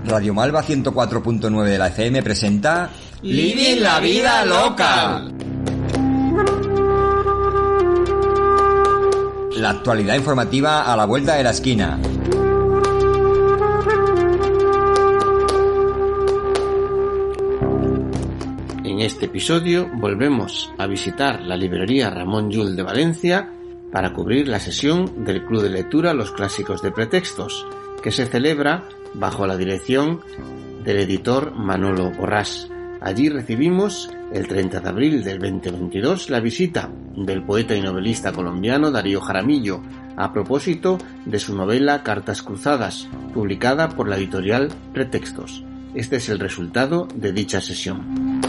Radio Malva 104.9 de la FM presenta Living la Vida Loca. La actualidad informativa a la vuelta de la esquina. En este episodio volvemos a visitar la librería Ramón Llull de Valencia para cubrir la sesión del Club de Lectura Los Clásicos de Pretextos, que se celebra bajo la dirección del editor Manolo Borràs. Allí recibimos el 30 de abril del 2022 la visita del poeta y novelista colombiano Darío Jaramillo a propósito de su novela Cartas Cruzadas, publicada por la editorial Pretextos. Este es el resultado de dicha sesión.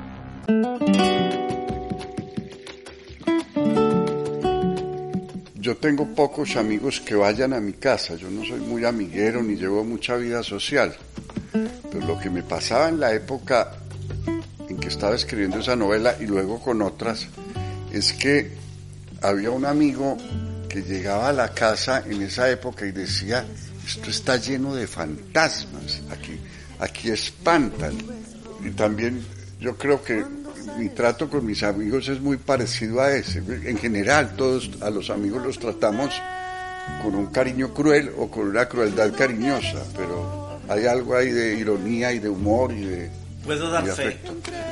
Yo tengo pocos amigos que vayan a mi casa, yo no soy muy amiguero ni llevo mucha vida social, pero lo que me pasaba en la época en que estaba escribiendo esa novela y luego con otras, es que había un amigo que llegaba a la casa en esa época y decía, esto está lleno de fantasmas, aquí espantan. Y también yo creo que mi trato con mis amigos es muy parecido a ese. En general, todos a los amigos los tratamos con un cariño cruel o con una crueldad cariñosa, pero hay algo ahí de ironía y de humor y de, ¿Puedo dar de fe? afecto.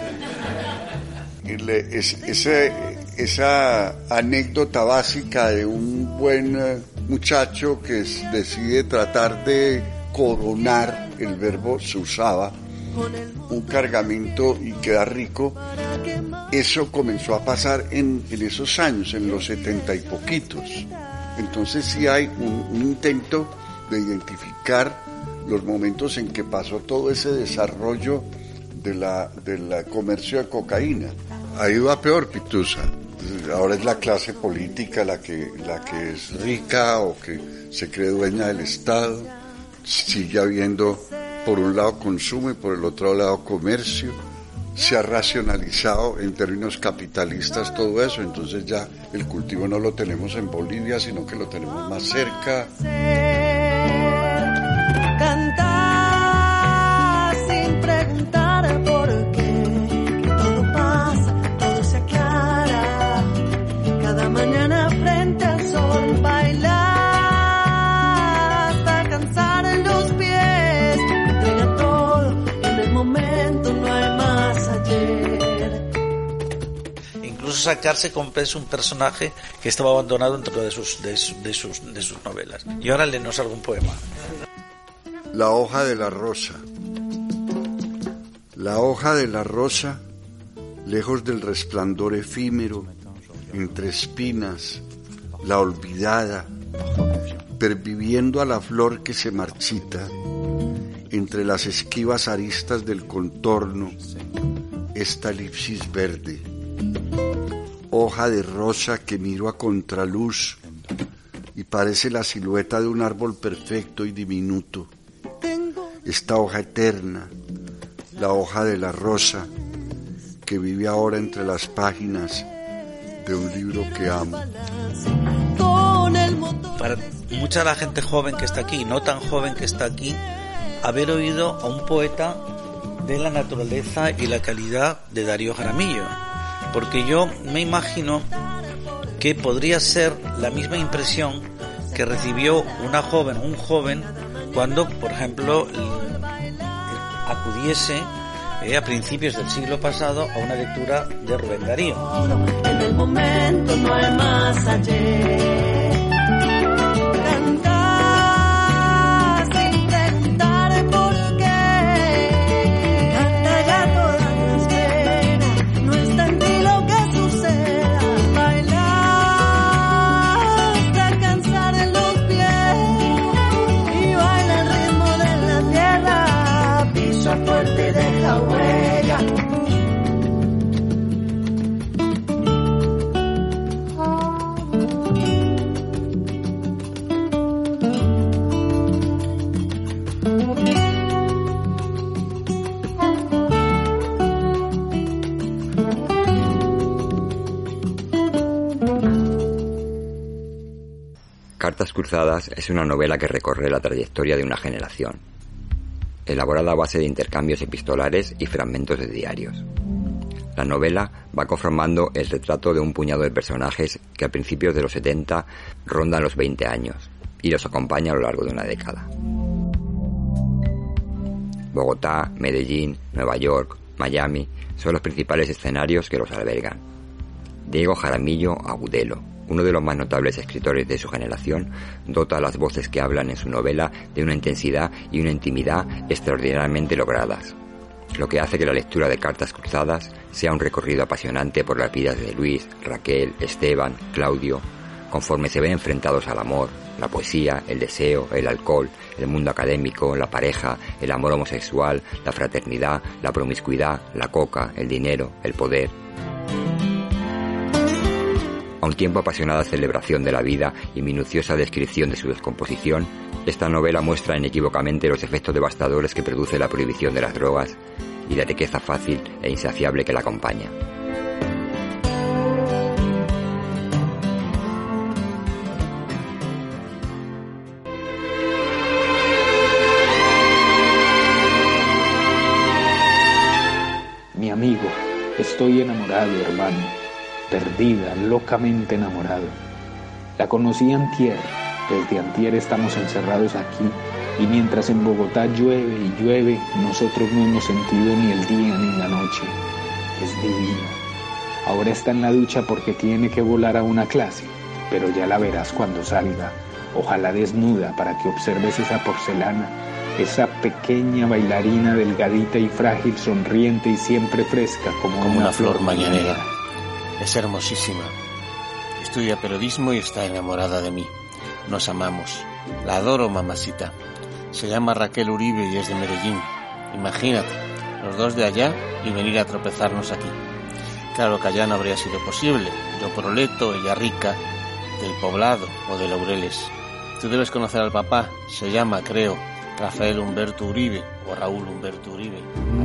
Esa anécdota básica de un buen muchacho que decide tratar de coronar, el verbo se usaba, un cargamento y queda rico. Eso comenzó a pasar en esos años, en los 70 y poquitos. Entonces sí hay un intento de identificar los momentos en que pasó todo ese desarrollo del comercio de cocaína. Ha ido a peor, Pitusa. Ahora es la clase política la que es rica o que se cree dueña del Estado. Sigue habiendo por un lado consumo y por el otro lado comercio. Se ha racionalizado en términos capitalistas todo eso, entonces ya el cultivo no lo tenemos en Bolivia, sino que lo tenemos más cerca. Cantar sin preguntar por qué, todo pasa, todo se aclara, cada mañana frente al sol bailar hasta cansar en los pies, entrega todo en el momento, no hay más ayer. Incluso sacarse con peso un personaje que estaba abandonado dentro de sus novelas. Y ahora léenos algún poema. La hoja de la rosa. La hoja de la rosa, lejos del resplandor efímero, entre espinas, la olvidada, perviviendo a la flor que se marchita, entre las esquivas aristas del contorno, esta elipsis verde. Hoja de rosa que miro a contraluz y parece la silueta de un árbol perfecto y diminuto. Esta hoja eterna, la hoja de la rosa, que vive ahora entre las páginas de un libro que amo. Para mucha de la gente joven que está aquí, no tan joven que está aquí, haber oído a un poeta de la naturaleza y la calidad de Darío Jaramillo, porque yo me imagino que podría ser la misma impresión que recibió un joven, cuando, por ejemplo, acudiese a principios del siglo pasado a una lectura de Rubén Darío. En el momento no hay más ayer. Cantar sin preguntar por qué. Canta ya todas las penas. No está en ti lo que suceda. Bailar hasta cansar en los pies. Y baila el ritmo de la tierra. Pisa fuerte y deja huella. Cartas Cruzadas es una novela que recorre la trayectoria de una generación. elaborada a base de intercambios epistolares y fragmentos de diarios. La novela va conformando el retrato de un puñado de personajes que a principios de los 70 rondan los 20 años y los acompaña a lo largo de una década. Bogotá, Medellín, Nueva York, Miami son los principales escenarios que los albergan. Diego Jaramillo Agudelo, uno de los más notables escritores de su generación, dota a las voces que hablan en su novela de una intensidad y una intimidad extraordinariamente logradas, lo que hace que la lectura de Cartas Cruzadas sea un recorrido apasionante por las vidas de Luis, Raquel, Esteban, Claudio, conforme se ven enfrentados al amor, la poesía, el deseo, el alcohol, el mundo académico, la pareja, el amor homosexual, la fraternidad, la promiscuidad, la coca, el dinero, el poder. A un tiempo apasionada celebración de la vida y minuciosa descripción de su descomposición, esta novela muestra inequívocamente los efectos devastadores que produce la prohibición de las drogas y la riqueza fácil e insaciable que la acompaña. Mi amigo, estoy enamorado, hermano, perdida, locamente enamorado. La conocí antier, desde antier estamos encerrados aquí, y mientras en Bogotá llueve y llueve, nosotros no hemos sentido ni el día ni la noche. Es divina. Ahora está en la ducha porque tiene que volar a una clase, pero ya la verás cuando salga, ojalá desnuda para que observes esa porcelana, esa pequeña bailarina delgadita y frágil, sonriente y siempre fresca como una flor mañanera. Es hermosísima. Estudia periodismo y está enamorada de mí. Nos amamos. La adoro, mamacita. Se llama Raquel Uribe y es de Medellín. Imagínate, los dos de allá y venir a tropezarnos aquí. Claro que allá no habría sido posible. Yo proleto, ella rica, del Poblado o de Laureles. Tú debes conocer al papá. Se llama, creo, Rafael Humberto Uribe o Raúl Humberto Uribe.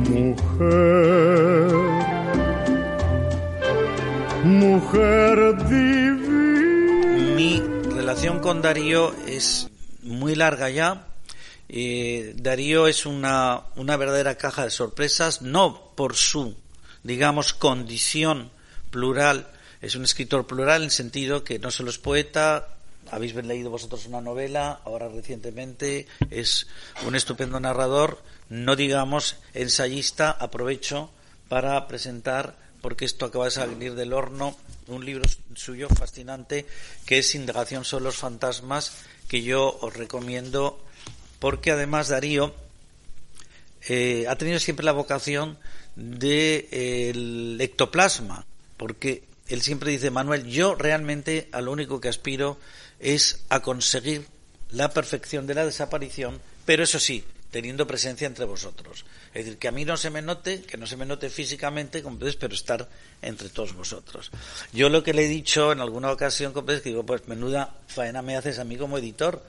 Mujer divina. Mi relación con Darío es muy larga ya. Darío es una verdadera caja de sorpresas, no por su, digamos, condición plural. Es un escritor plural en el sentido que no solo es poeta. Habéis leído vosotros una novela, ahora recientemente, es un estupendo narrador, no digamos ensayista. Aprovecho para presentar, porque esto acaba de salir del horno, un libro suyo fascinante que es Indagación sobre los fantasmas, que yo os recomiendo, porque además Darío ha tenido siempre la vocación del ectoplasma, porque él siempre dice: Manuel, yo realmente a lo único que aspiro es a conseguir la perfección de la desaparición, pero eso sí, teniendo presencia entre vosotros. Es decir, que a mí no se me note, que no se me note físicamente, pero estar entre todos vosotros. Yo lo que le he dicho en alguna ocasión, es que digo, pues menuda faena me haces a mí como editor.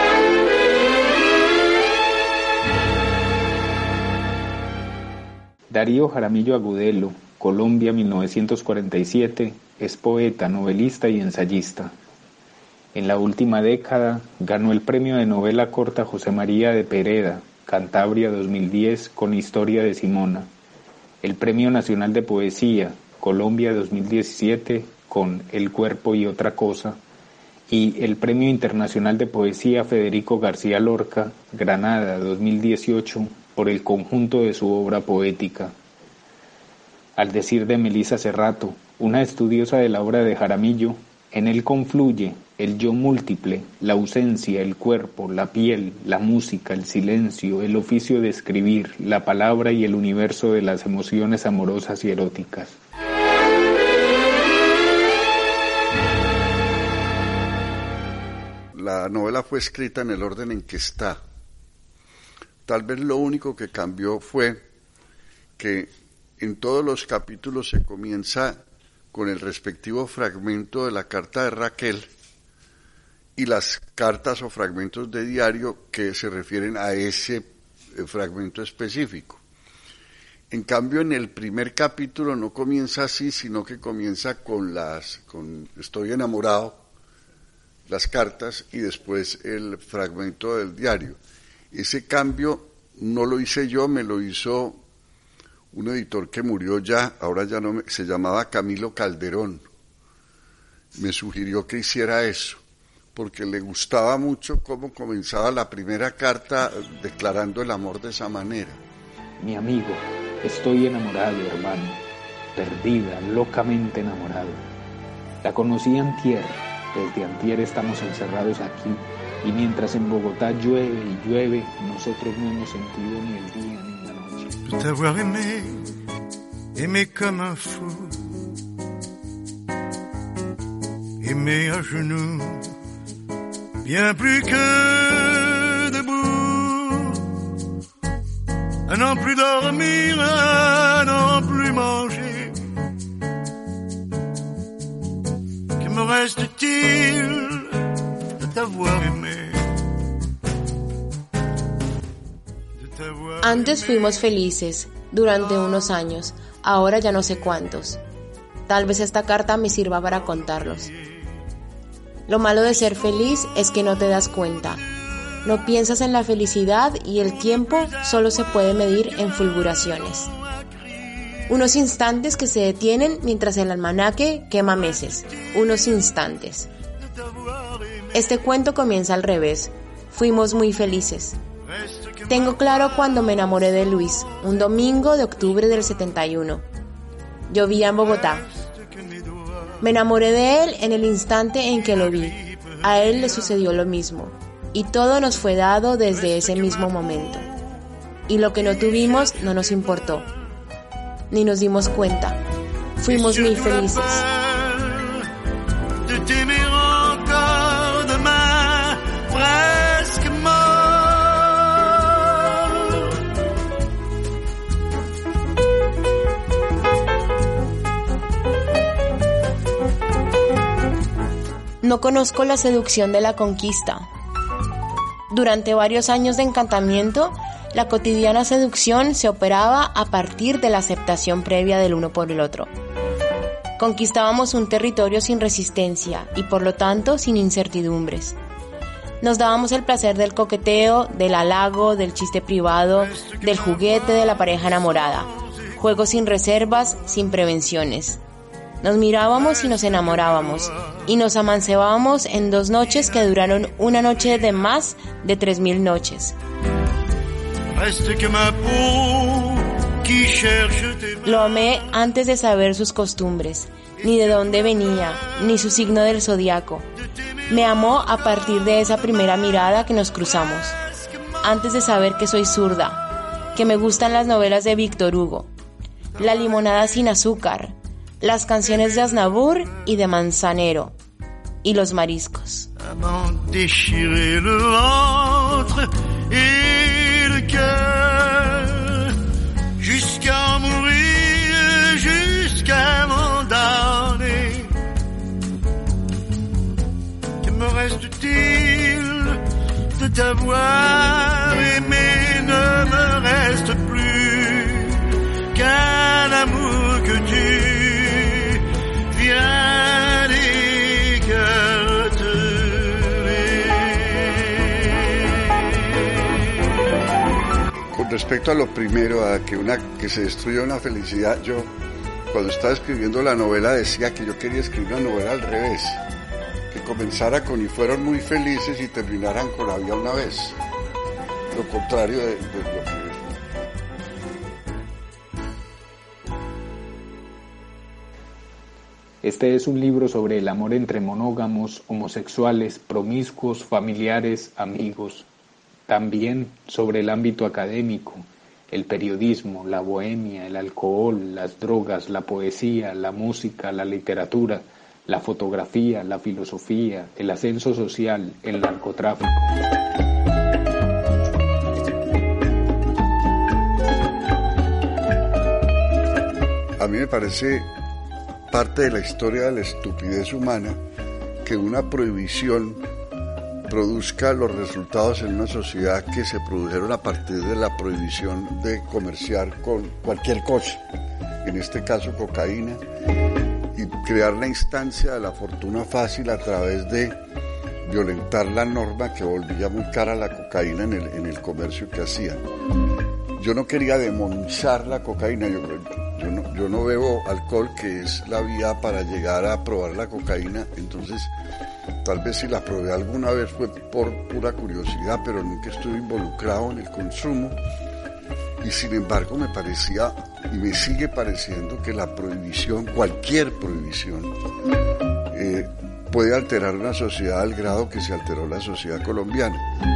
Darío Jaramillo Agudelo, Colombia, 1947, es poeta, novelista y ensayista. En la última década ganó el premio de novela corta José María de Pereda, Cantabria 2010, con Historia de Simona. El Premio Nacional de Poesía, Colombia 2017, con El cuerpo y otra cosa. Y el Premio Internacional de Poesía Federico García Lorca, Granada 2018, por el conjunto de su obra poética. Al decir de Melisa Cerrato, una estudiosa de la obra de Jaramillo, en él confluye el yo múltiple, la ausencia, el cuerpo, la piel, la música, el silencio, el oficio de escribir, la palabra y el universo de las emociones amorosas y eróticas. La novela fue escrita en el orden en que está. Tal vez lo único que cambió fue que en todos los capítulos se comienza con el respectivo fragmento de la carta de Raquel y las cartas o fragmentos de diario que se refieren a ese fragmento específico. En cambio, en el primer capítulo no comienza así, sino que comienza con estoy enamorado, las cartas, y después el fragmento del diario. Ese cambio no lo hice yo, me lo hizo un editor que murió ya, ahora ya no, se llamaba Camilo Calderón. Me sugirió que hiciera eso, porque le gustaba mucho cómo comenzaba la primera carta declarando el amor de esa manera. Mi amigo, estoy enamorado, hermano, perdida, locamente enamorado. La conocí antier, desde antier estamos encerrados aquí, y mientras en Bogotá llueve y llueve, nosotros no hemos sentido ni el día ni la noche. De t'avoir aimé, aimé comme un fou, aimé à genoux, bien plus que debout, à n'en plus dormir, à n'en plus manger. Que me reste-t-il de t'avoir aimé? Antes fuimos felices, durante unos años, ahora ya no sé cuántos. Tal vez esta carta me sirva para contarlos. Lo malo de ser feliz es que no te das cuenta. No piensas en la felicidad y el tiempo solo se puede medir en fulguraciones. Unos instantes que se detienen mientras el almanaque quema meses. Unos instantes. Este cuento comienza al revés. Fuimos muy felices. Tengo claro cuando me enamoré de Luis, un domingo de octubre del 71. Yo vivía en Bogotá. Me enamoré de él en el instante en que lo vi. A él le sucedió lo mismo. Y todo nos fue dado desde ese mismo momento. Y lo que no tuvimos no nos importó. Ni nos dimos cuenta. Fuimos muy felices. No conozco la seducción de la conquista. Durante varios años de encantamiento, la cotidiana seducción se operaba a partir de la aceptación previa del uno por el otro. Conquistábamos un territorio sin resistencia y por lo tanto sin incertidumbres. Nos dábamos el placer del coqueteo, del halago, del chiste privado, del juguete de la pareja enamorada. Juegos sin reservas, sin prevenciones. Nos mirábamos y nos enamorábamos, y nos amancebábamos en 2 noches que duraron una noche de más de 3000 noches. Lo amé antes de saber sus costumbres, ni de dónde venía, ni su signo del zodiaco. Me amó a partir de esa primera mirada que nos cruzamos, antes de saber que soy zurda, que me gustan las novelas de Víctor Hugo, la limonada sin azúcar, las canciones de Aznavour y de Manzanero, y los mariscos. De t'avoir aimé, ne me reste plus qu'un amour que tu viens d'écarter. Con respecto a lo primero, a que se destruya una felicidad, yo cuando estaba escribiendo la novela decía que yo quería escribir una novela al revés, que comenzara con y fueron muy felices y terminaran con había una vez, lo contrario de lo que... Este es un libro sobre el amor entre monógamos, homosexuales, promiscuos, familiares, amigos. También sobre el ámbito académico, el periodismo, la bohemia, el alcohol, las drogas, la poesía, la música, la literatura, la fotografía, la filosofía, el ascenso social, el narcotráfico. A mí me parece parte de la historia de la estupidez humana que una prohibición produzca los resultados en una sociedad que se produjeron a partir de la prohibición de comerciar con cualquier cosa, en este caso cocaína, y crear la instancia de la fortuna fácil a través de violentar la norma que volvía muy cara la cocaína en el comercio que hacían. Yo no quería demonizar la cocaína, yo no bebo alcohol, que es la vía para llegar a probar la cocaína, entonces tal vez si la probé alguna vez fue por pura curiosidad, pero nunca estuve involucrado en el consumo. Y sin embargo me parecía, y me sigue pareciendo, que la prohibición, cualquier prohibición, puede alterar una sociedad al grado que se alteró la sociedad colombiana.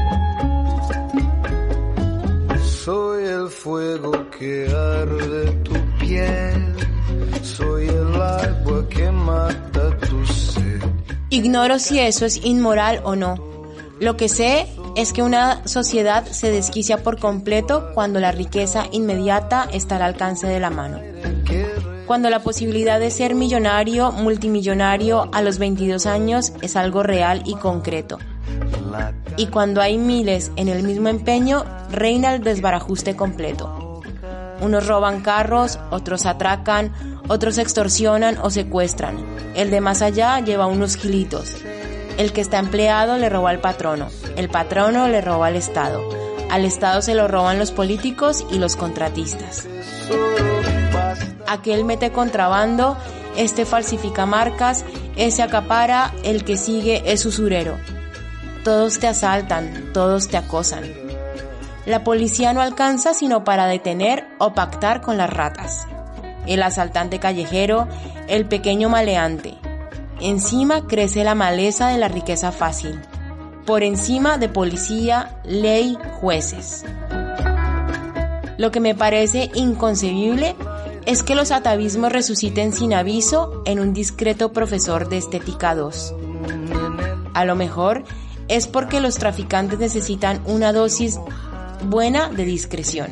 Soy el fuego que arde tu piel, soy el agua que mata tu sed. Ignoro si eso es inmoral o no. Lo que sé es que una sociedad se desquicia por completo cuando la riqueza inmediata está al alcance de la mano. Cuando la posibilidad de ser millonario, multimillonario a los 22 años es algo real y concreto. Y cuando hay miles en el mismo empeño, reina el desbarajuste completo. Unos roban carros, otros atracan, otros extorsionan o secuestran. El de más allá lleva unos kilitos. El que está empleado le roba al patrono. El patrono le roba al Estado. Al Estado se lo roban los políticos y los contratistas. Aquel mete contrabando, este falsifica marcas, ese acapara, el que sigue es usurero. Todos te asaltan, todos te acosan. La policía no alcanza sino para detener o pactar con las ratas. El asaltante callejero, el pequeño maleante. Encima crece la maleza de la riqueza fácil. Por encima de policía, ley, jueces. Lo que me parece inconcebible es que los atavismos resuciten sin aviso en un discreto profesor de Estética 2. A lo mejor es porque los traficantes necesitan una dosis buena de discreción.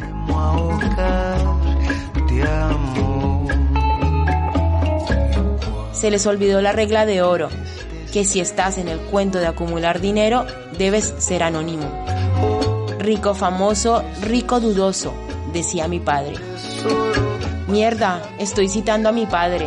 Se les olvidó la regla de oro, que si estás en el cuento de acumular dinero, debes ser anónimo. Rico famoso, rico dudoso, decía mi padre. Mierda, estoy citando a mi padre.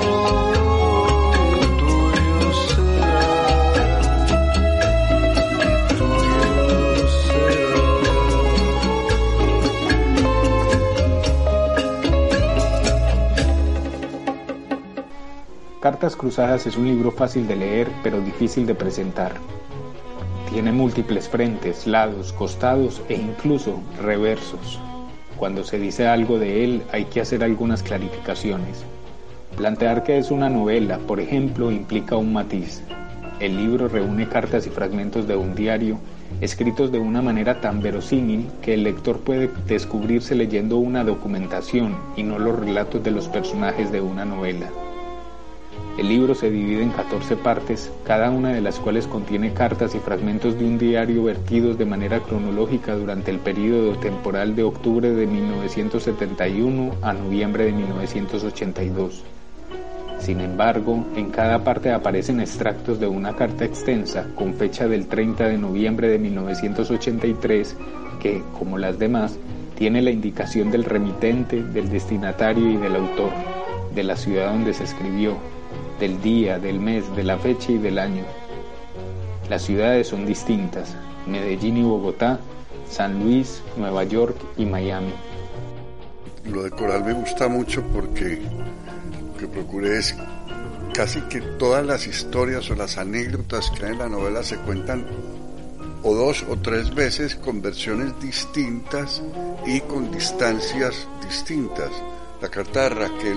Cartas Cruzadas es un libro fácil de leer, pero difícil de presentar. Tiene múltiples frentes, lados, costados e incluso reversos. Cuando se dice algo de él, hay que hacer algunas clarificaciones. Plantear que es una novela, por ejemplo, implica un matiz. El libro reúne cartas y fragmentos de un diario, escritos de una manera tan verosímil que el lector puede descubrirse leyendo una documentación y no los relatos de los personajes de una novela. El libro se divide en 14 partes, cada una de las cuales contiene cartas y fragmentos de un diario vertidos de manera cronológica durante el período temporal de octubre de 1971 a noviembre de 1982. Sin embargo, en cada parte aparecen extractos de una carta extensa con fecha del 30 de noviembre de 1983 que, como las demás, tiene la indicación del remitente, del destinatario y del autor, de la ciudad donde se escribió, del día, del mes, de la fecha y del año. Las ciudades son distintas: Medellín y Bogotá, San Luis, Nueva York y Miami. Lo de Coral me gusta mucho porque lo que procuré es casi que todas las historias o las anécdotas que hay en la novela se cuentan o 2 o 3 veces con versiones distintas y con distancias distintas. La carta de Raquel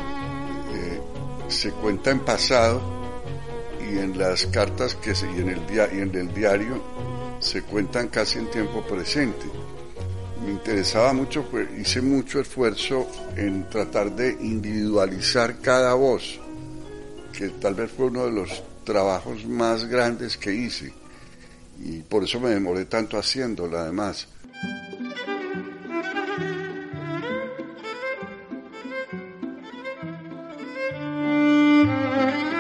se cuenta en pasado y en las cartas y en el diario se cuentan casi en tiempo presente. Me interesaba mucho, pues hice mucho esfuerzo en tratar de individualizar cada voz, que tal vez fue uno de los trabajos más grandes que hice y por eso me demoré tanto haciéndola además.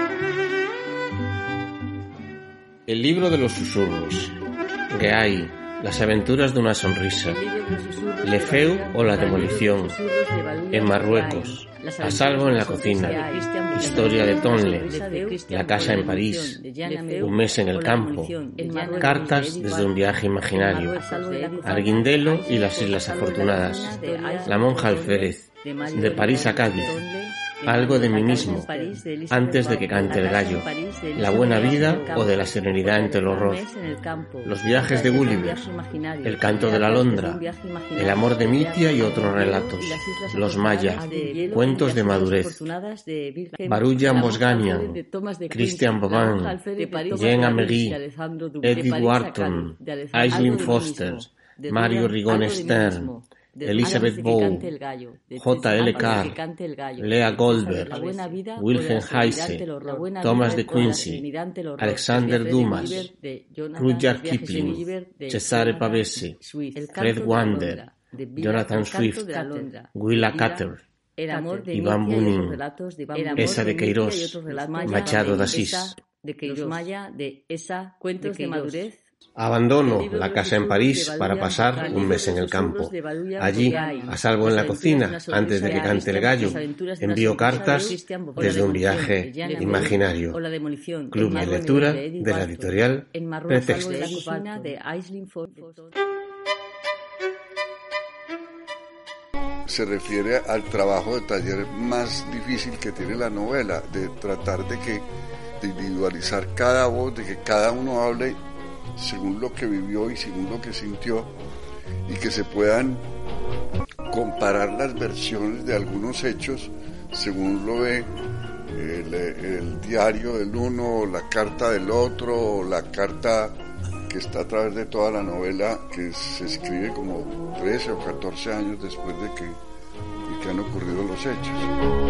El libro de los susurros, Geay, Las aventuras de una sonrisa, Le Feu o la demolición, en Marruecos, A salvo en la cocina, Historia de Tonle, La casa en París, Un mes en el campo, Cartas desde un viaje imaginario, Arguindelo y las Islas Afortunadas, La monja alférez, De París a Cádiz, Algo de mí mismo, Antes de que cante el gallo, La buena vida o de la serenidad ante el horror, Los viajes de Gulliver, El canto de la alondra, El amor de Mitia y otros relatos, Los Maya, Cuentos de madurez, Baruja Mosganian, Christian Boban, Jean Amery, Edith Wharton, Aislinn Foster, Mario Rigón Stern, Elizabeth Bow, J.L. Carr, Lea Goldberg, Wilhelm Heise, Thomas de Quincey, Alexander Dumas, Rudyard Kipling, Cesare Pavese, Fred Wander, Jonathan Swift, Willa Cather, Iván Bunin, Esa de Queiroz, Machado de Asís. Cuentos de madurez. Abandono la casa en París para pasar un mes en el campo. Allí, a salvo en la cocina, antes de que cante el gallo, envío cartas desde un viaje imaginario. Club de lectura de la editorial Pretextos. Se refiere al trabajo de taller más difícil que tiene la novela, de tratar de individualizar cada voz, de que cada uno hable según lo que vivió y según lo que sintió, y que se puedan comparar las versiones de algunos hechos según lo ve el diario del uno, o la carta del otro, o la carta que está a través de toda la novela, que se escribe como 13 o 14 años después de que han ocurrido los hechos.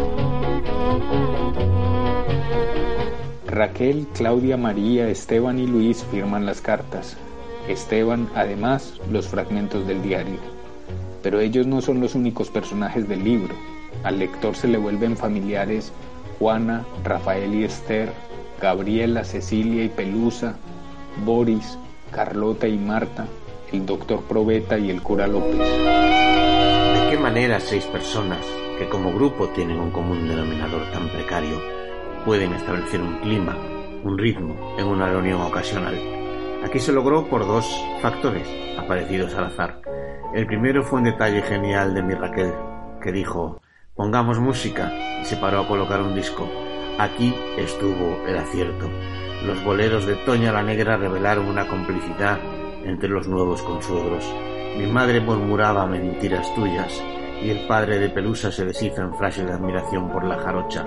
Raquel, Claudia, María, Esteban y Luis firman las cartas. Esteban, además, los fragmentos del diario. Pero ellos no son los únicos personajes del libro. Al lector se le vuelven familiares Juana, Rafael y Esther, Gabriela, Cecilia y Pelusa, Boris, Carlota y Marta, el doctor Probeta y el cura López. ¿De qué manera 6 personas, que como grupo tienen un común denominador tan precario, pueden establecer un clima, un ritmo en una reunión ocasional? Aquí se logró por 2 factores aparecidos al azar. El primero fue un detalle genial de mi Raquel, que dijo: pongamos música, y se paró a colocar un disco. Aquí estuvo el acierto. Los boleros de Toña la Negra revelaron una complicidad entre los nuevos consuegros. Mi madre murmuraba mentiras tuyas, y el padre de Pelusa se deshizo en frases de admiración por la jarocha.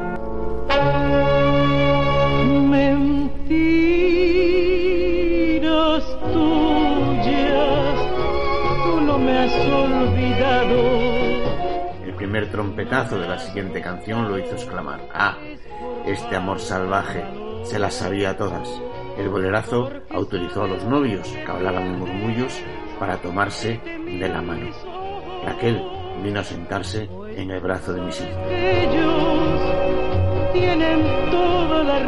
Mentiras tuyas, tú no me has olvidado. El primer trompetazo de la siguiente canción lo hizo exclamar: ¡ah! Este amor salvaje, se las sabía todas. El bolerazo autorizó a los novios, que hablaban en murmullos, para tomarse de la mano. Raquel vino a sentarse en el brazo de mis hijos. Ellos tienen toda la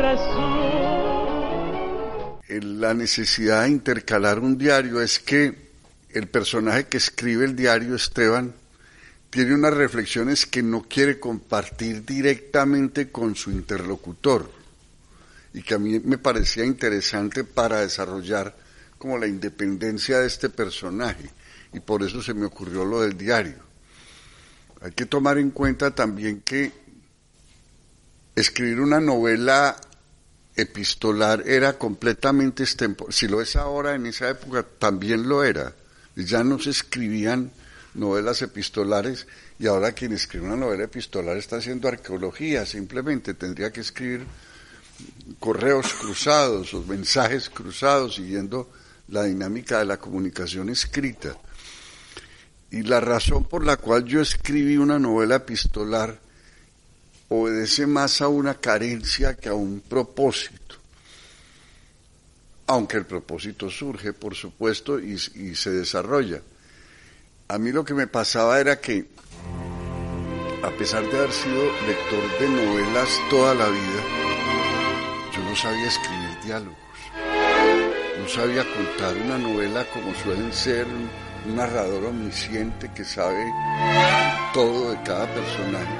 razón. La necesidad de intercalar un diario es que el personaje que escribe el diario, Esteban, tiene unas reflexiones que no quiere compartir directamente con su interlocutor, y que a mí me parecía interesante para desarrollar como la independencia de este personaje, y por eso se me ocurrió lo del diario. Hay que tomar en cuenta también que escribir una novela epistolar era completamente extemporáneo. Si lo es ahora, en esa época también lo era. Ya no se escribían novelas epistolares, y ahora quien escribe una novela epistolar está haciendo arqueología, simplemente tendría que escribir correos cruzados o mensajes cruzados siguiendo la dinámica de la comunicación escrita. Y la razón por la cual yo escribí una novela epistolar obedece más a una carencia que a un propósito, aunque el propósito surge, por supuesto, y se desarrolla. A mí lo que me pasaba era que, a pesar de haber sido lector de novelas toda la vida, yo no sabía escribir diálogos, no sabía contar una novela como suelen ser, un narrador omnisciente que sabe todo de cada personaje.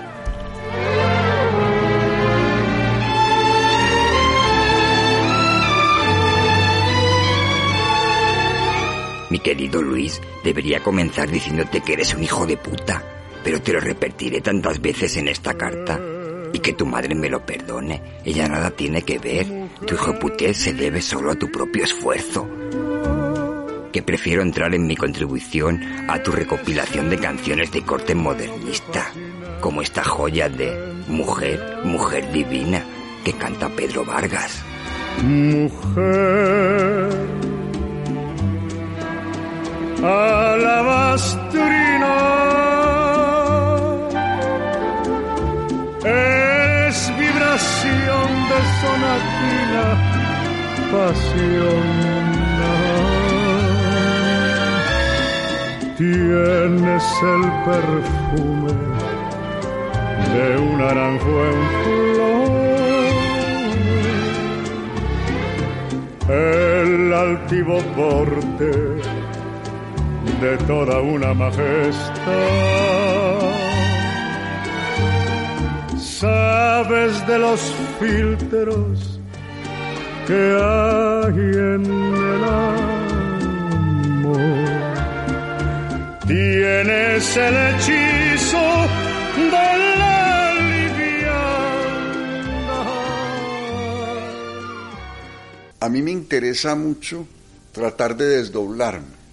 Mi querido Luis, debería comenzar diciéndote que eres un hijo de puta, pero te lo repetiré tantas veces en esta carta. Y que tu madre me lo perdone, ella nada tiene que ver. Tu hijoputez se debe solo a tu propio esfuerzo. Que prefiero entrar en mi contribución a tu recopilación de canciones de corte modernista, como esta joya de Mujer, Mujer Divina, que canta Pedro Vargas. Mujer alabastrina, es vibración de sonatina, pasión. Tienes el perfume de un naranjo en flor, el altivo porte de toda una majestad. Sabes de los filtros que hay en el amor. Tienes el hechizo de la liviandad. A mí me interesa mucho tratar de desdoblarme.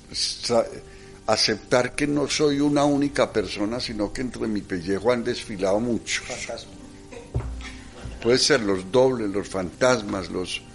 Aceptar que no soy una única persona, sino que entre mi pellejo han desfilado muchos. Puede ser los dobles, los fantasmas,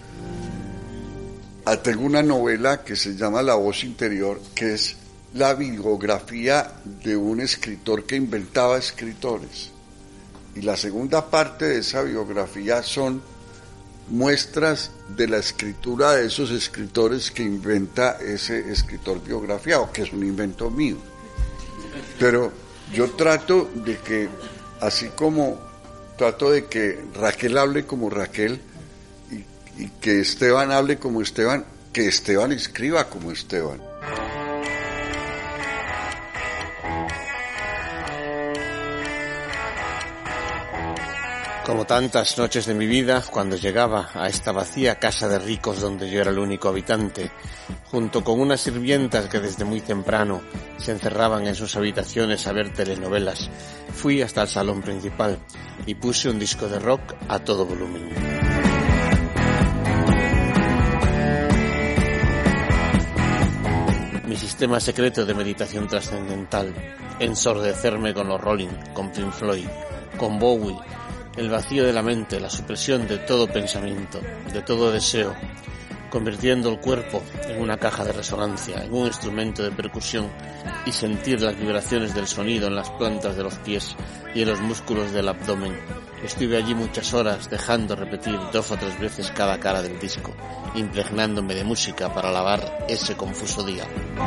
tengo una novela que se llama La voz interior, que es la biografía de un escritor que inventaba escritores. Y la segunda parte de esa biografía son muestras de la escritura de esos escritores que inventa ese escritor biografiado, que es un invento mío. Pero yo trato de que, así como trato de que Raquel hable como Raquel y que Esteban hable como Esteban, que Esteban escriba como Esteban. Como tantas noches de mi vida, cuando llegaba a esta vacía casa de ricos donde yo era el único habitante, junto con unas sirvientas que desde muy temprano se encerraban en sus habitaciones a ver telenovelas, fui hasta el salón principal y puse un disco de rock a todo volumen. Mi sistema secreto de meditación trascendental, ensordecerme con los Rolling, con Pink Floyd, con Bowie, el vacío de la mente, la supresión de todo pensamiento, de todo deseo, convirtiendo el cuerpo en una caja de resonancia, en un instrumento de percusión y sentir las vibraciones del sonido en las plantas de los pies y en los músculos del abdomen. Estuve allí muchas horas dejando repetir 2 o 3 veces cada cara del disco, impregnándome de música para alabar ese confuso día.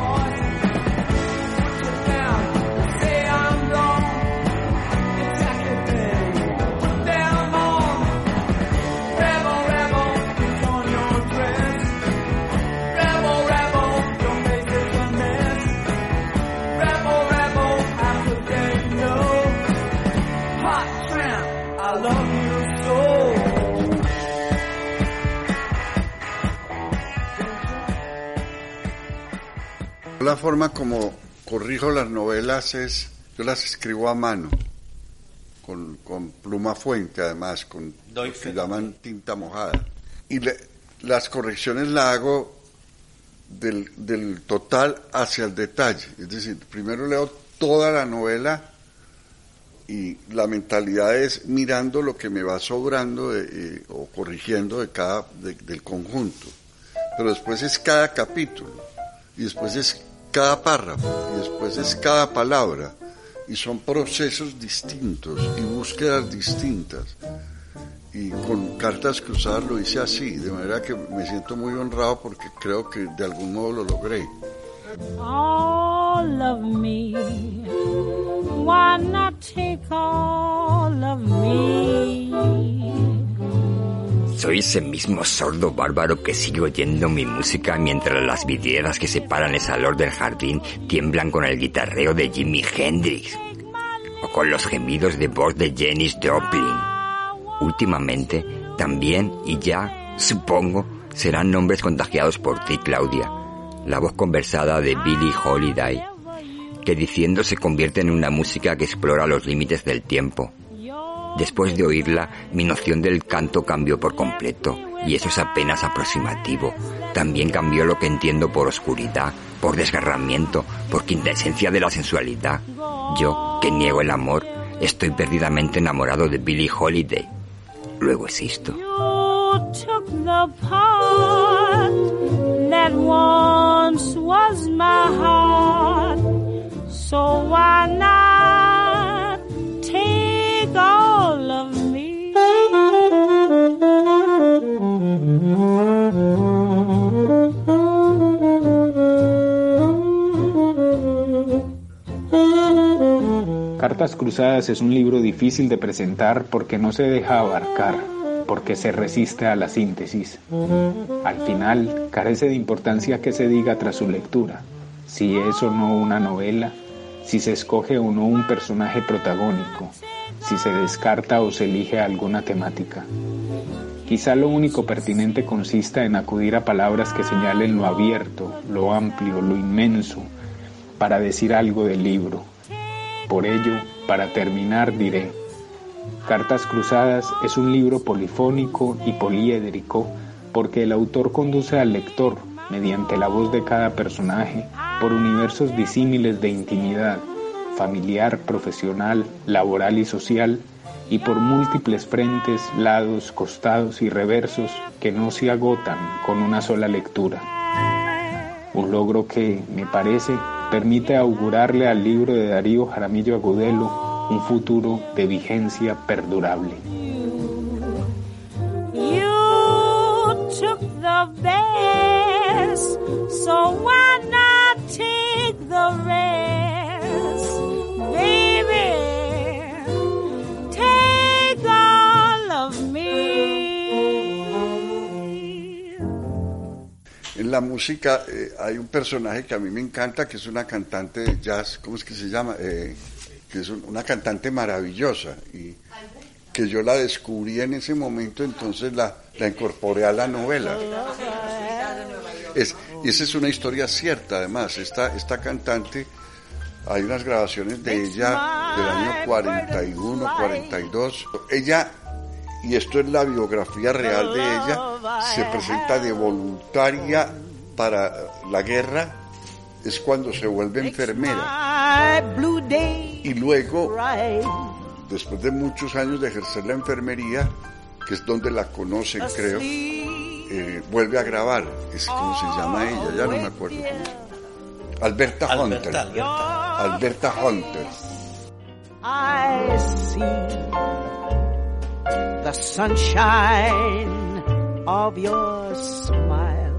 La forma como corrijo las novelas es, yo las escribo a mano, con pluma fuente además, con lo que llaman tinta mojada. Y las correcciones las hago del total hacia el detalle. Es decir, primero leo toda la novela y la mentalidad es mirando lo que me va sobrando o corrigiendo del conjunto. Pero después es cada capítulo, y después es cada párrafo, y después es cada palabra, y son procesos distintos y búsquedas distintas. Y con Cartas Cruzadas lo hice así, de manera que me siento muy honrado porque creo que de algún modo lo logré. All of me, why not take all of me? Soy ese mismo sordo bárbaro que sigue oyendo mi música mientras las vidrieras que separan el salón del jardín tiemblan con el guitarreo de Jimi Hendrix o con los gemidos de voz de Janis Joplin. Últimamente, también y ya, supongo, serán nombres contagiados por ti, Claudia, la voz conversada de Billie Holiday, que diciendo se convierte en una música que explora los límites del tiempo. Después de oírla, mi noción del canto cambió por completo, y eso es apenas aproximativo. También cambió lo que entiendo por oscuridad, por desgarramiento, por quintesencia de la sensualidad. Yo, que niego el amor, estoy perdidamente enamorado de Billie Holiday. Luego existo. You took the part that once was my heart, so why not take all of me? Cartas Cruzadas es un libro difícil de presentar porque no se deja abarcar, porque se resiste a la síntesis. Al final, carece de importancia que se diga tras su lectura, si es o no una novela, si se escoge o no un personaje protagónico, si se descarta o se elige alguna temática. Quizá lo único pertinente consista en acudir a palabras que señalen lo abierto, lo amplio, lo inmenso, para decir algo del libro. Por ello, para terminar diré: Cartas Cruzadas es un libro polifónico y poliédrico porque el autor conduce al lector, mediante la voz de cada personaje, por universos disímiles de intimidad, familiar, profesional, laboral y social, y por múltiples frentes, lados, costados y reversos que no se agotan con una sola lectura. Un logro que, me parece, permite augurarle al libro de Darío Jaramillo Agudelo un futuro de vigencia perdurable. You took the best, so why not take the rest? Baby, take all of me. En la música hay un personaje que a mí me encanta, que es una cantante de jazz, ¿cómo es que se llama? Que es una cantante maravillosa y que yo la descubrí en ese momento, entonces la incorporé a la novela. Y esa es una historia cierta, además. Esta cantante, hay unas grabaciones de ella del año 41, 42. Ella, y esto es la biografía real de ella, se presenta de voluntaria para la guerra, es cuando se vuelve enfermera. Y luego, después de muchos años de ejercer la enfermería, que es donde la conocen, creo, vuelve a grabar. ¿Cómo se llama ella? Ya no me acuerdo cómo se llama. Alberta Hunter. Alberta Hunter. I see the sunshine of your smile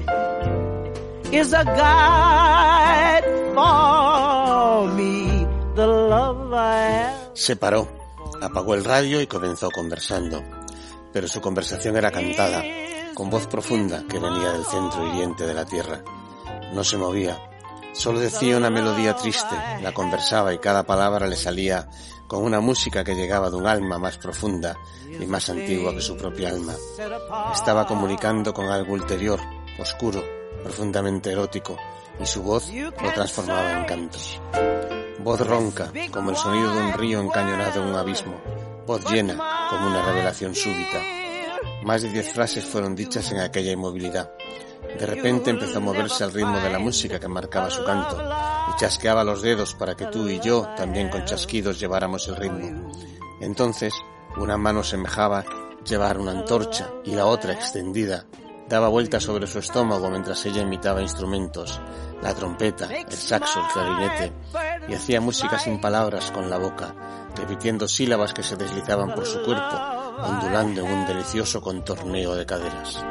is a guide for me, the love I have. Se paró, apagó el radio y comenzó conversando, pero su conversación era cantada, con voz profunda que venía del centro hiriente de la tierra. No se movía, solo decía una melodía triste, la conversaba y cada palabra le salía con una música que llegaba de un alma más profunda y más antigua que su propia alma. Estaba comunicando con algo ulterior, oscuro, profundamente erótico, y su voz lo transformaba en canto. Voz ronca, como el sonido de un río encañonado en un abismo. Voz llena, como una revelación súbita. Más de 10 frases fueron dichas en aquella inmovilidad. De repente empezó a moverse al ritmo de la música que marcaba su canto, y chasqueaba los dedos para que tú y yo, también con chasquidos, lleváramos el ritmo. Entonces, una mano semejaba llevar una antorcha, y la otra, extendida, daba vueltas sobre su estómago mientras ella imitaba instrumentos, la trompeta, el saxo, el clarinete, y hacía música sin palabras con la boca, repitiendo sílabas que se deslizaban por su cuerpo, ondulando en un delicioso contorneo de caderas.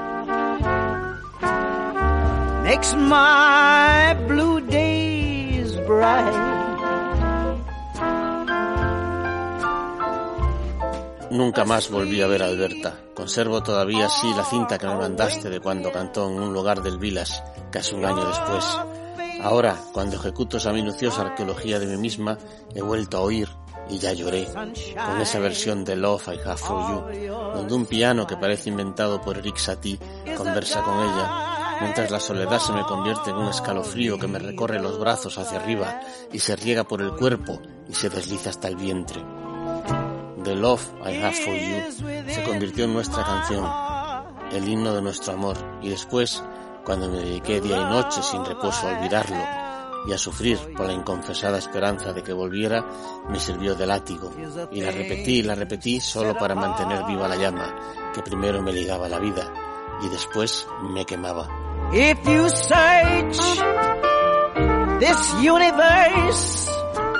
Makes my blue days bright. Nunca más volví a ver a Alberta. Conservo todavía así la cinta que me mandaste de cuando cantó en un lugar del Village, casi un año después. Ahora, cuando ejecuto esa minuciosa arqueología de mí misma, he vuelto a oír, y ya lloré, con esa versión de Love I Have For You, donde un piano que parece inventado por Eric Satie conversa con ella, mientras la soledad se me convierte en un escalofrío que me recorre los brazos hacia arriba y se riega por el cuerpo y se desliza hasta el vientre. The Love I Have For You se convirtió en nuestra canción, el himno de nuestro amor, y después, cuando me dediqué día y noche sin reposo a olvidarlo y a sufrir por la inconfesada esperanza de que volviera, me sirvió de látigo, y la repetí solo para mantener viva la llama, que primero me ligaba a la vida y después me quemaba. If you search this universe,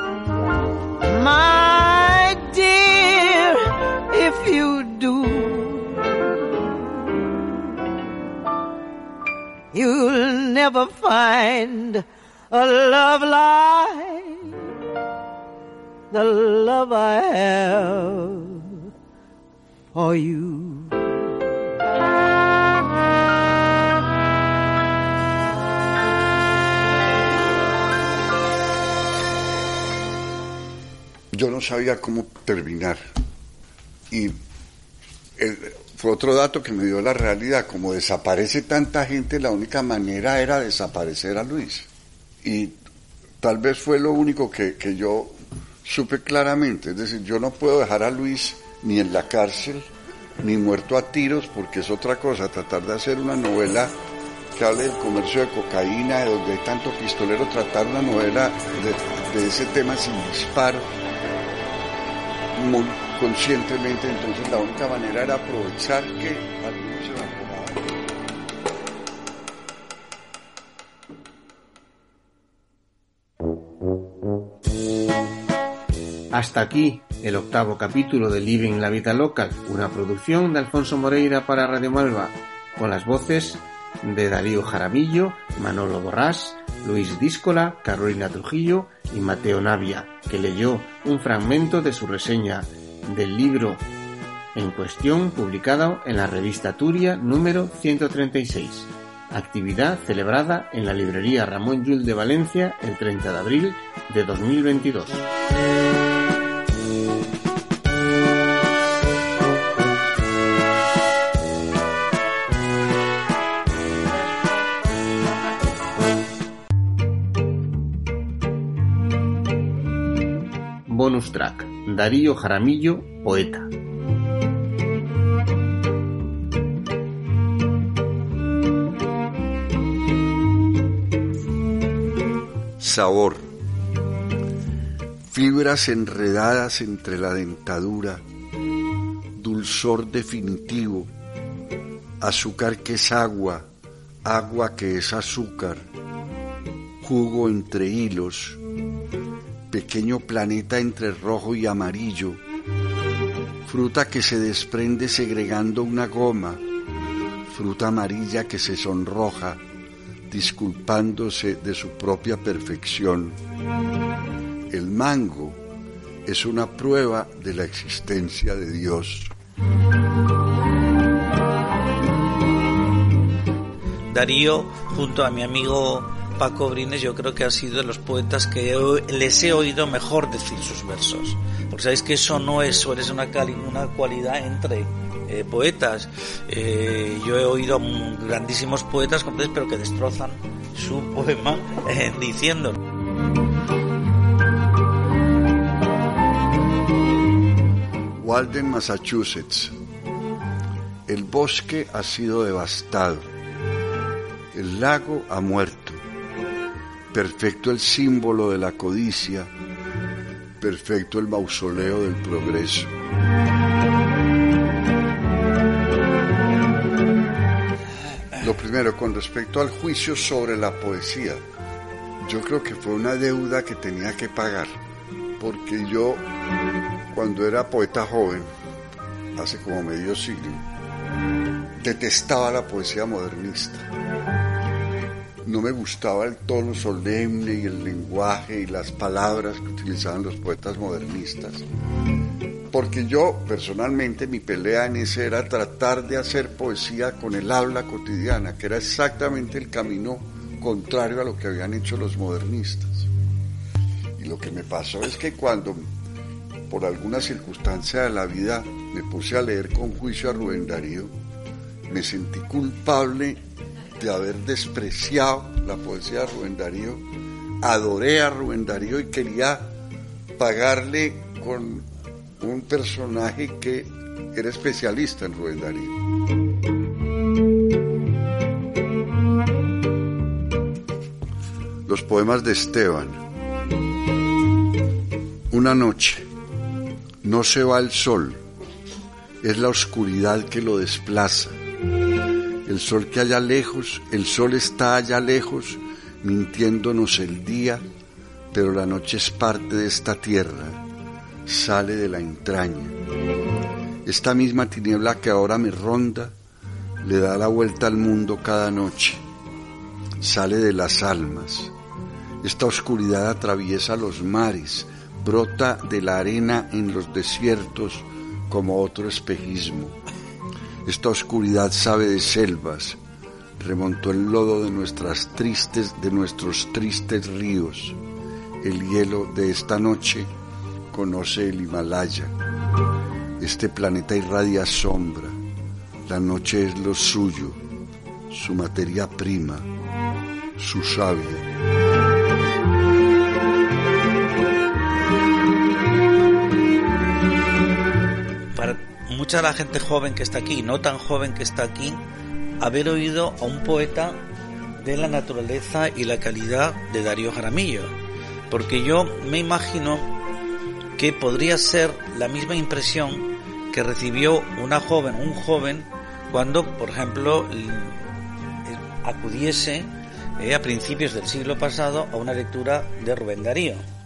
my dear, if you do, you'll never find a love like the love I have for you. Yo no sabía cómo terminar y fue otro dato que me dio la realidad. Como desaparece tanta gente, la única manera era desaparecer a Luis, y tal vez fue lo único que yo supe claramente. Es decir, yo no puedo dejar a Luis ni en la cárcel ni muerto a tiros, porque es otra cosa tratar de hacer una novela que hable del comercio de cocaína, de donde hay tanto pistolero, tratar una novela de ese tema sin disparo, muy conscientemente. Entonces la única manera era aprovechar que algunos se evaporaban. Hasta aquí el 8º capítulo de Living la Vida Local, una producción de Alfonso Moreira para Radio Malva, con las voces de Darío Jaramillo, Manolo Borrás, Luis Díscola, Carolina Trujillo y Mateo Navia, que leyó un fragmento de su reseña del libro en cuestión, publicado en la revista Turia número 136. Actividad celebrada en la librería Ramón Llull de Valencia el 30 de abril de 2022. Bonus track, Darío Jaramillo, poeta. Sabor. Fibras enredadas entre la dentadura, dulzor definitivo, azúcar que es agua, agua que es azúcar, jugo entre hilos, pequeño planeta entre rojo y amarillo, fruta que se desprende segregando una goma, fruta amarilla que se sonroja, disculpándose de su propia perfección. El mango es una prueba de la existencia de Dios. Darío, junto a mi amigo Paco Brines, yo creo que ha sido de los poetas que les he oído mejor decir sus versos, porque sabéis que eso no es, suele ser una cualidad entre poetas. Yo he oído grandísimos poetas, pero que destrozan su poema diciendo. Walden, Massachusetts. El bosque ha sido devastado. El lago ha muerto. Perfecto el símbolo de la codicia. Perfecto el mausoleo del progreso. Lo primero, con respecto al juicio sobre la poesía, yo creo que fue una deuda que tenía que pagar, porque yo, cuando era poeta joven, hace como medio siglo, detestaba la poesía modernista. No me gustaba el tono solemne y el lenguaje y las palabras que utilizaban los poetas modernistas. porque yo personalmente mi pelea en ese era tratar de hacer poesía con el habla cotidiana, que era exactamente el camino contrario a lo que habían hecho los modernistas. Y lo que me pasó es que cuando por alguna circunstancia de la vida me puse a leer con juicio a Rubén Darío, me sentí culpable de haber despreciado la poesía de Rubén Darío, adoré a Rubén Darío y quería pagarle con un personaje que era especialista en Rubén Darío. Los poemas de Esteban. Una noche, no se va el sol, es la oscuridad que lo desplaza. El sol que allá lejos, el sol está allá lejos, mintiéndonos el día, pero la noche es parte de esta tierra, sale de la entraña. Esta misma tiniebla que ahora me ronda, le da la vuelta al mundo cada noche, sale de las almas. Esta oscuridad atraviesa los mares, brota de la arena en los desiertos como otro espejismo. Esta oscuridad sabe de selvas, remontó el lodo de nuestros tristes ríos. El hielo de esta noche conoce el Himalaya. Este planeta irradia sombra, la noche es lo suyo, su materia prima, su savia. Para mucha de la gente joven que está aquí, no tan joven que está aquí, haber oído a un poeta de la naturaleza y la calidad de Darío Jaramillo, porque yo me imagino que podría ser la misma impresión que recibió un joven, cuando, por ejemplo, acudiese a principios del siglo pasado a una lectura de Rubén Darío.